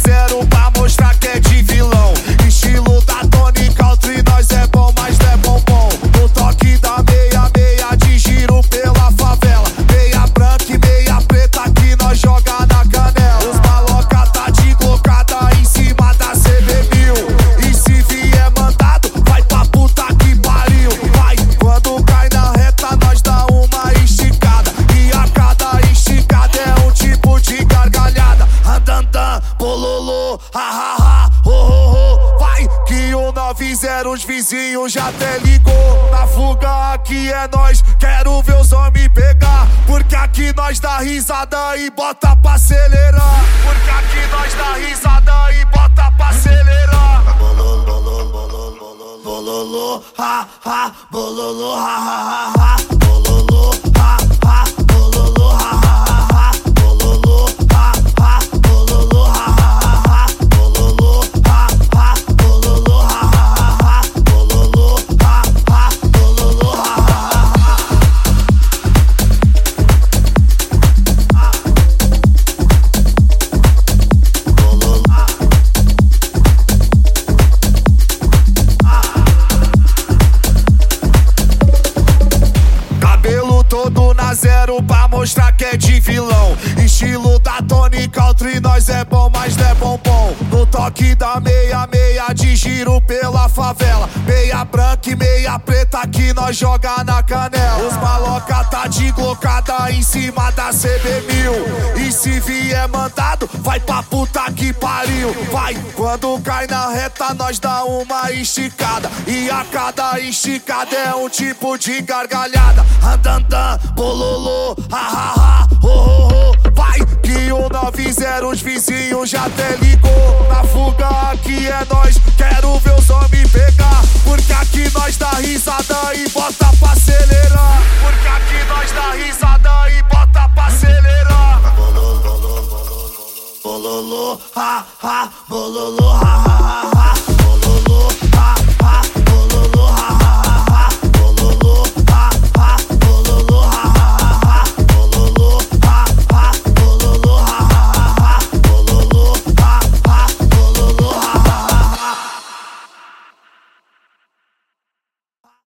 0 pra mostrar que é de vilão. Estilo da Tony Country, nós é bom, mas não é bombom. No toque da meia, meia de giro pela favela. Meia branca e meia preta que nós joga na canela. Os maloca tá de glocada em cima da CB1000. E se vier mandado, vai pra puta que pariu. Vai, quando cai na reta, nós dá uma esticada. E a cada esticada é um tipo de gargalhada. Andandan, bololô, ha ha ha, ho ho ho. Vai, que o 90 os vizinhos já até ligou. Na fuga aqui é nós, quero ver os homens pegar. Porque aqui nós dá risada e bota pra acelerar. Porque aqui nós dá risada e bota pra acelerar. Bololô, bololô, bololô, ha ha, bololô, ha ha ha, bololô, ha ha, bololô, ha ha ha, bololô, ha ha, bololô, ha ha ha, bololô, ha ha, bololô, ha ha ha, bololô, ha ha, bololô, ha ha ha. Cabelo todo na 0 pra mostrar que é de vilão. Estilo da Tony Country, nós é bom, mas não é bombom. No toque da meia, meia de giro pela favela. Meia branca e meia preta que nós joga na canela. Os maloca tá de glocada em cima da CB1000. E se vier mandado, vai pra puta que pariu. Vai, quando cai na reta, nós dá uma esticada. E a cada esticada é um tipo de gargalhada. Andandan, bololô, ha ha ha, ho ho ho. Vai, que o 90 os vizinhos já até ligou. Na fuga aqui é nós, quero ver os homens pegar. Porque aqui nós dá risada e bota pra acelerar. Porque aqui nós dá risada e bota pra acelerar. Bololô, bololô, ha ha, bololô, ha ha.